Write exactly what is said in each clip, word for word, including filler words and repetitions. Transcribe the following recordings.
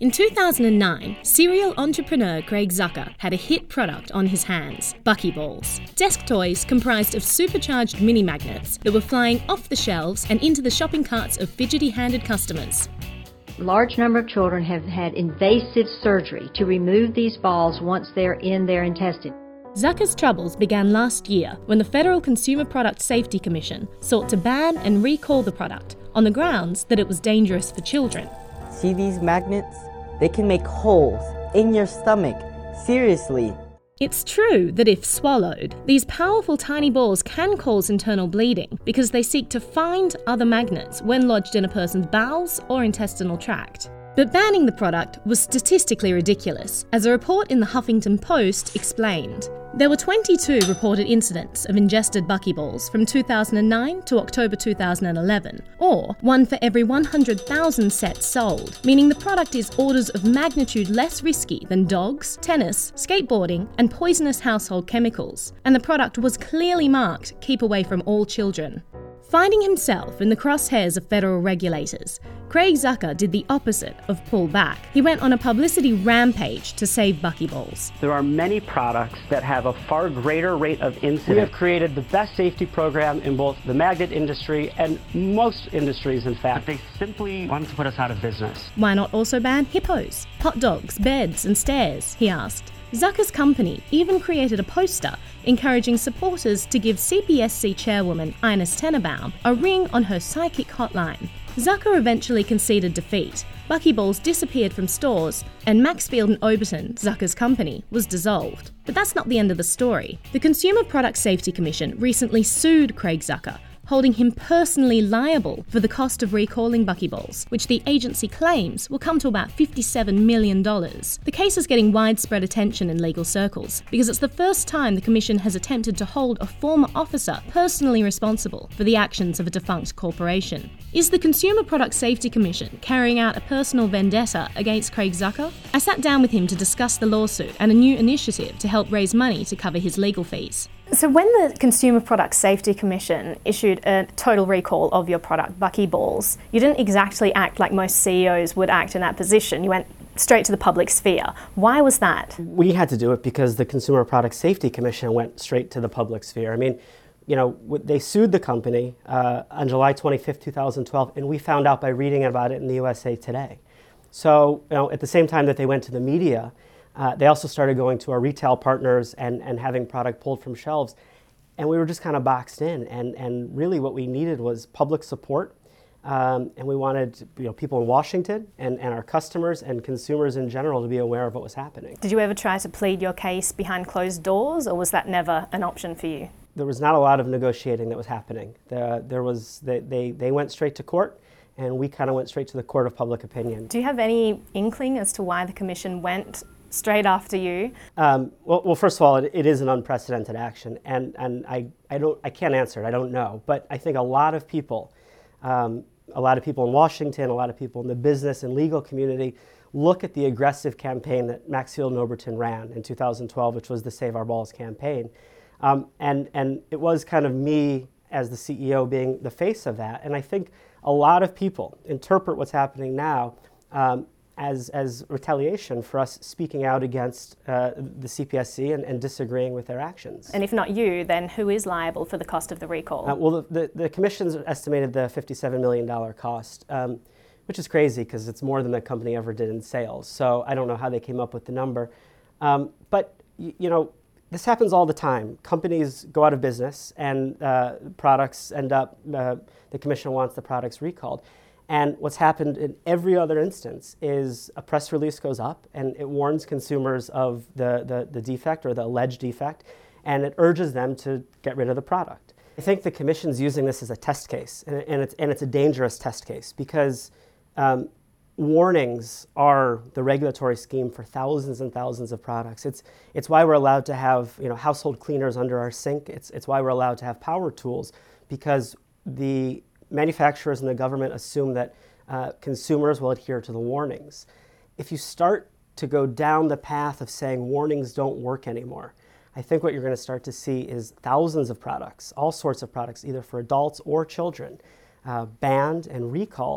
In two thousand nine, serial entrepreneur Craig Zucker had a hit product on his hands, Buckyballs. Desk toys comprised of supercharged mini magnets that were flying off the shelves and into the shopping carts of fidgety-handed customers. A large number of children have had invasive surgery to remove these balls once they're in their intestine. Zucker's troubles began last year when the Federal Consumer Product Safety Commission sought to ban and recall the product on the grounds that it was dangerous for children. See these magnets? They can make holes in your stomach. Seriously. It's true that if swallowed, these powerful tiny balls can cause internal bleeding because they seek to find other magnets when lodged in a person's bowels or intestinal tract. But banning the product was statistically ridiculous, as a report in the Huffington Post explained. There were twenty-two reported incidents of ingested Buckyballs from two thousand nine to October two thousand eleven, or one for every one hundred thousand sets sold, meaning the product is orders of magnitude less risky than dogs, tennis, skateboarding, and poisonous household chemicals. And the product was clearly marked, "Keep away from all children." Finding himself in the crosshairs of federal regulators, Craig Zucker did the opposite of pull back. He went on a publicity rampage to save Buckyballs. There are many products that have a far greater rate of incidence. We have created the best safety program in both the magnet industry and most industries, in fact. They simply wanted to put us out of business. Why not also ban hippos, hot dogs, beds, and stairs, he asked. Zucker's company even created a poster encouraging supporters to give C P S C chairwoman Ines Tenenbaum a ring on her psychic hotline. Zucker eventually conceded defeat. Buckyballs disappeared from stores, and Maxfield and Overton, Zucker's company, was dissolved. But that's not the end of the story. The Consumer Product Safety Commission recently sued Craig Zucker, holding him personally liable for the cost of recalling Buckyballs, which the agency claims will come to about fifty-seven million dollars. The case is getting widespread attention in legal circles because it's the first time the Commission has attempted to hold a former officer personally responsible for the actions of a defunct corporation. Is the Consumer Product Safety Commission carrying out a personal vendetta against Craig Zucker? I sat down with him to discuss the lawsuit and a new initiative to help raise money to cover his legal fees. So when the Consumer Product Safety Commission issued a total recall of your product, Buckyballs, you didn't exactly act like most C E Os would act in that position. You went straight to the public sphere. Why was that? We had to do it because the Consumer Product Safety Commission went straight to the public sphere. I mean, you know, they sued the company uh, on July twenty-fifth, two thousand twelve, and we found out by reading about it in the U S A Today. So, you know, at the same time that they went to the media, Uh, they also started going to our retail partners and, and having product pulled from shelves. And we were just kind of boxed in. And, and really what we needed was public support. Um, and we wanted you know, people in Washington and, and our customers and consumers in general to be aware of what was happening. Did you ever try to plead your case behind closed doors, or was that never an option for you? There was not a lot of negotiating that was happening. The, there was, they, they, they went straight to court, and we kind of went straight to the court of public opinion. Do you have any inkling as to why the Commission went straight after you? Um, well, well, first of all, it, it is an unprecedented action, and and I, I don't I can't answer it. I don't know, but I think a lot of people, um, a lot of people in Washington, a lot of people in the business and legal community, look at the aggressive campaign that Maxfield and Overton ran in two thousand twelve, which was the Save Our Balls campaign, um, and and it was kind of me as the C E O being the face of that, and I think a lot of people interpret what's happening now Um, as as retaliation for us speaking out against uh, the C P S C and, and disagreeing with their actions. And if not you, then who is liable for the cost of the recall? Uh, well, the, the, the Commission's estimated the fifty-seven million dollars cost, um, which is crazy because it's more than the company ever did in sales. So I don't know how they came up with the number. Um, but, y- you know, this happens all the time. Companies go out of business and uh, products end up, uh, the Commission wants the products recalled. And what's happened in every other instance is a press release goes up and it warns consumers of the, the, the defect or the alleged defect, and it urges them to get rid of the product. I think the Commission's using this as a test case, and, and, it's, and it's a dangerous test case because um, warnings are the regulatory scheme for thousands and thousands of products. It's, it's why we're allowed to have you know, household cleaners under our sink. It's, it's why we're allowed to have power tools, because the manufacturers and the government assume that uh, consumers will adhere to the warnings. If you start to go down the path of saying warnings don't work anymore, I think what you're going to start to see is thousands of products, all sorts of products, either for adults or children, uh, banned and recalled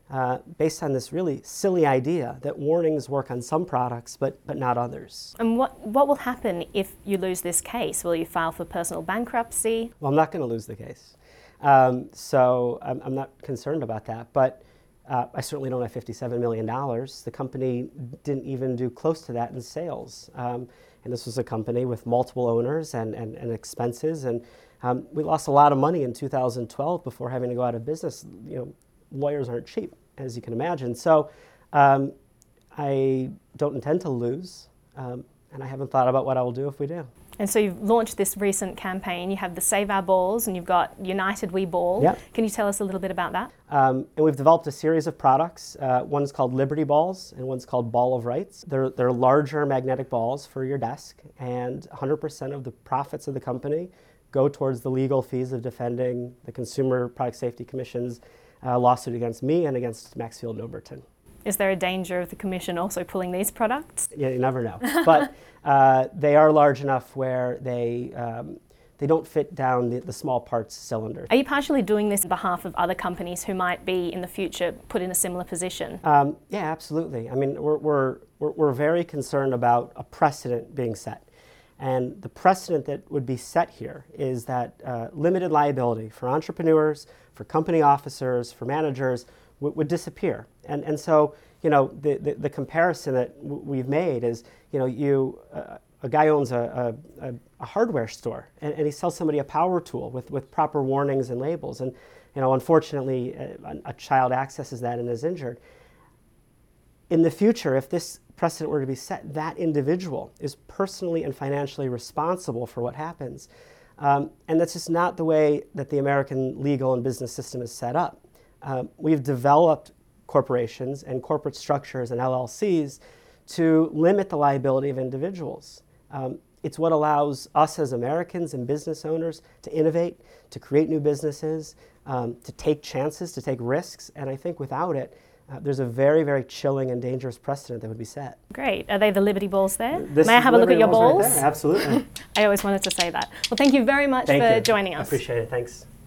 uh, based on this really silly idea that warnings work on some products but, but not others. And what, what will happen if you lose this case? Will you file for personal bankruptcy? Well, I'm not going to lose the case. Um, so I'm, I'm not concerned about that. But uh, I certainly don't have fifty-seven million dollars. The company didn't even do close to that in sales. Um, and this was a company with multiple owners and, and, and expenses. And um, we lost a lot of money in two thousand twelve before having to go out of business. You know, lawyers aren't cheap, as you can imagine. So um, I don't intend to lose, um, and I haven't thought about what I will do if we do. And so you've launched this recent campaign. You have the Save Our Balls and you've got United We Ball. Yep. Can you tell us a little bit about that? Um, and we've developed a series of products. Uh, one's called Liberty Balls and one's called Ball of Rights. They're, they're larger magnetic balls for your desk, and one hundred percent of the profits of the company go towards the legal fees of defending the Consumer Product Safety Commission's uh, lawsuit against me and against Maxfield and Overton. Is there a danger of the Commission also pulling these products? Yeah, you never know. But uh, they are large enough where they, um, they don't fit down the, the small parts cylinder. Are you partially doing this on behalf of other companies who might be in the future put in a similar position? Um, yeah, absolutely. I mean, we're, we're, we're, we're very concerned about a precedent being set. And the precedent that would be set here is that uh, limited liability for entrepreneurs, for company officers, for managers w- would disappear. And, and so, you know, the, the, the comparison that w- we've made is, you know, you, uh, a guy owns a, a, a hardware store and, and he sells somebody a power tool with, with proper warnings and labels. And, you know, unfortunately, a, a child accesses that and is injured. In the future, if this precedent were to be set, that individual is personally and financially responsible for what happens. Um, and that's just not the way that the American legal and business system is set up. Um, we've developed corporations and corporate structures and L L Cs to limit the liability of individuals. Um, it's what allows us as Americans and business owners to innovate, to create new businesses, um, to take chances, to take risks. And I think without it, Uh, there's a very, very chilling and dangerous precedent that would be set. Great. Are they the Liberty Balls there? This May I have a look at your balls? Right there. Absolutely. I always wanted to say that. Well, thank you very much Thank for you. joining us. I appreciate it. Thanks.